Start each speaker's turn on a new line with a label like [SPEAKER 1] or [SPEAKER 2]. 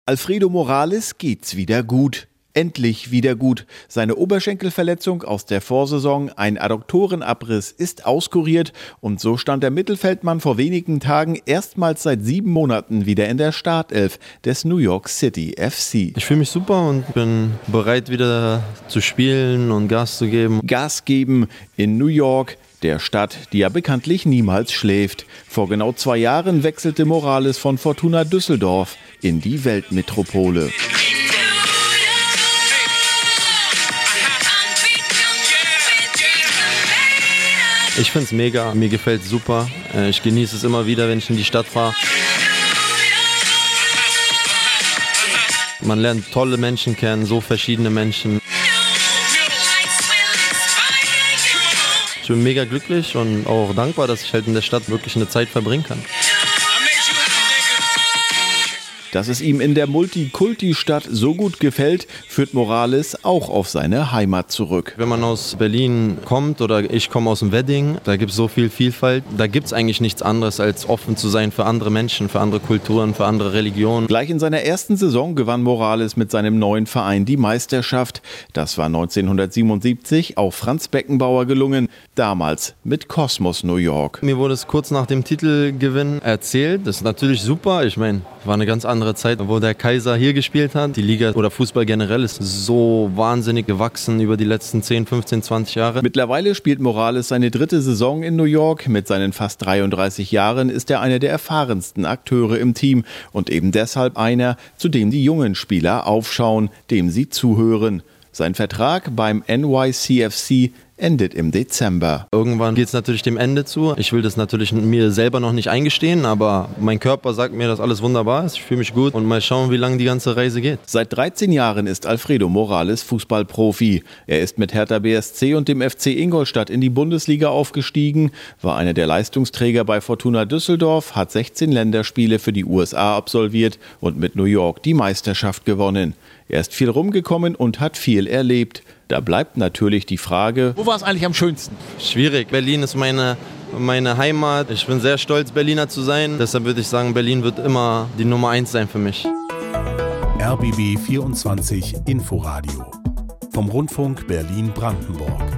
[SPEAKER 1] Alfredo Morales geht's wieder gut. Endlich wieder gut. Seine Oberschenkelverletzung aus der Vorsaison, ein Adduktorenabriss, ist auskuriert und so stand der Mittelfeldmann vor wenigen Tagen erstmals seit 7 Monaten wieder in der Startelf des New York City FC.
[SPEAKER 2] Ich fühle mich super und bin bereit wieder zu spielen und Gas zu geben.
[SPEAKER 1] Gas geben in New York, der Stadt, die ja bekanntlich niemals schläft. Vor genau 2 Jahren wechselte Morales von Fortuna Düsseldorf in die Weltmetropole.
[SPEAKER 2] Ich finde es mega, mir gefällt es super. Ich genieße es immer wieder, wenn ich in die Stadt fahre. Man lernt tolle Menschen kennen, so verschiedene Menschen. Ich bin mega glücklich und auch dankbar, dass ich halt in der Stadt wirklich eine Zeit verbringen kann.
[SPEAKER 1] Dass es ihm in der Multikulti-Stadt so gut gefällt, führt Morales auch auf seine Heimat zurück.
[SPEAKER 2] Wenn man aus Berlin kommt oder ich komme aus dem Wedding, da gibt es so viel Vielfalt. Da gibt es eigentlich nichts anderes, als offen zu sein für andere Menschen, für andere Kulturen, für andere Religionen.
[SPEAKER 1] Gleich in seiner ersten Saison gewann Morales mit seinem neuen Verein die Meisterschaft. Das war 1977 auch Franz Beckenbauer gelungen, damals mit Cosmos New York.
[SPEAKER 2] Mir wurde es kurz nach dem Titelgewinn erzählt. Das ist natürlich super. Ich meine, war eine ganz andere Zeit, wo der Kaiser hier gespielt hat. Die Liga oder Fußball generell ist so wahnsinnig gewachsen über die letzten 10, 15, 20 Jahre.
[SPEAKER 1] Mittlerweile spielt Morales seine 3. Saison in New York. Mit seinen fast 33 Jahren ist er einer der erfahrensten Akteure im Team und eben deshalb einer, zu dem die jungen Spieler aufschauen, dem sie zuhören. Sein Vertrag beim NYCFC endet im Dezember.
[SPEAKER 2] Irgendwann geht es natürlich dem Ende zu. Ich will das natürlich mir selber noch nicht eingestehen, aber mein Körper sagt mir, dass alles wunderbar ist. Ich fühle mich gut und mal schauen, wie lange die ganze Reise geht.
[SPEAKER 1] Seit 13 Jahren ist Alfredo Morales Fußballprofi. Er ist mit Hertha BSC und dem FC Ingolstadt in die Bundesliga aufgestiegen, war einer der Leistungsträger bei Fortuna Düsseldorf, hat 16 Länderspiele für die USA absolviert und mit New York die Meisterschaft gewonnen. Er ist viel rumgekommen und hat viel erlebt. Da bleibt natürlich die Frage:
[SPEAKER 3] Wo war es eigentlich am schönsten?
[SPEAKER 2] Schwierig. Berlin ist meine Heimat. Ich bin sehr stolz, Berliner zu sein. Deshalb würde ich sagen, Berlin wird immer die Nummer 1 sein für mich.
[SPEAKER 4] RBB 24 Inforadio vom Rundfunk Berlin-Brandenburg.